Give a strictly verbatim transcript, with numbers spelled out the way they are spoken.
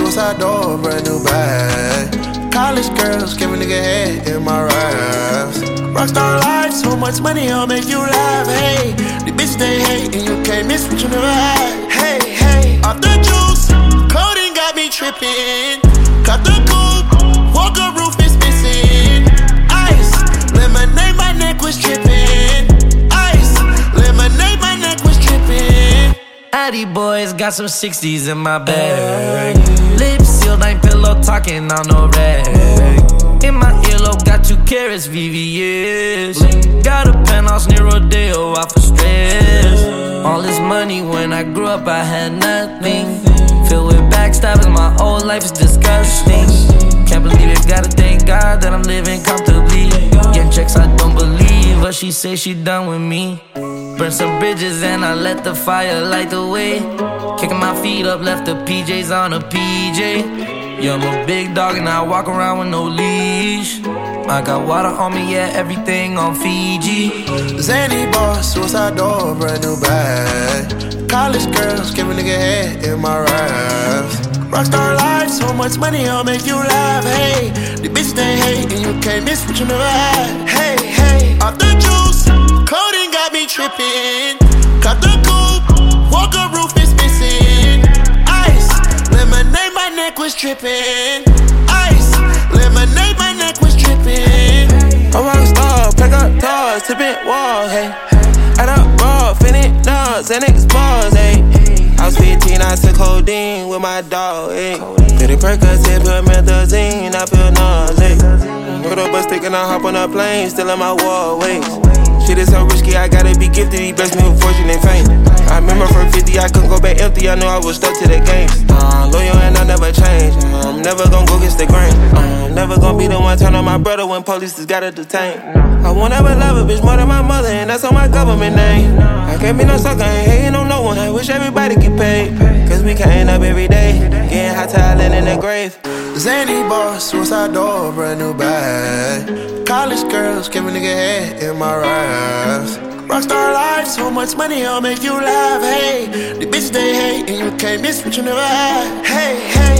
suicide door, brand new bag. College girls give a nigga head in my raps. Rockstar life, so much money, I'll make you laugh. Hey, the bitch they hate, and you can't miss what you never had. Hey, hey, off the juice, coding got me tripping. Cut the coupe, Walker roof is missing. Ice, lemonade, my neck was tripping. Ice, lemonade, my neck was tripping. Addy boys got some sixties in my bag. Lips sealed, ain't pillow talking on no rag. In my earlobe, got two carats, V V S. Got a penthouse near Rodeo, out for stress. All this money, when I grew up, I had nothing. Filled with backstabbing, my whole life is disgusting. Can't believe it, gotta thank God that I'm living comfortably. Getting checks, I don't believe, but she say she done with me. Burn some bridges and I let the fire light the way. Kicking my feet up, left the P Js on a P J. Yeah, I'm a big dog and I walk around with no leash. I got water on me, yeah, everything on Fiji. Zany boss, suicide door, brand new bag. College girls give a nigga head in my raps. Rockstar life, so much money, I'll make you laugh. Hey, the bitch they hate, and you can't miss what you never had. Hey, hey, off the juice, coding got me tripping. Cut the coupe, Walker roof is missing. Ice, lemonade, my neck was tripping. Ice, lemonade, my neck was tripping. I'm a rockstar, pack up toys, tipping walls, hey. Add up raw, finish nuts, and explores, hey. I was fifteen, I took codeine with my dog, ayy. Did it Percocet, put methazine, I feel nauseous. Put up a stick and I hop on a plane, still in my wall, wait. Shit is so risky, I gotta be gifted, he blessed me with fortune and fame. I remember from fifty, I couldn't go back empty, I knew I was stuck to the game. Uh, loyal and I never change, I'm never gonna go against the grain. I'm never gonna be the one turn on my brother when police just gotta detain. I won't ever love a bitch more than my mother, and that's on my government name. I can't be no sucker, ain't hating on no one, I wish everybody get paid. Cause we can't up every day, getting hot talent in the grave. Zany boss, suicide door, brand new bag. College girls give a nigga head in my raps. Rockstar life, so much money, I'll make you laugh. Hey, the bitch they hate, and you can't miss what you never had. Hey, hey.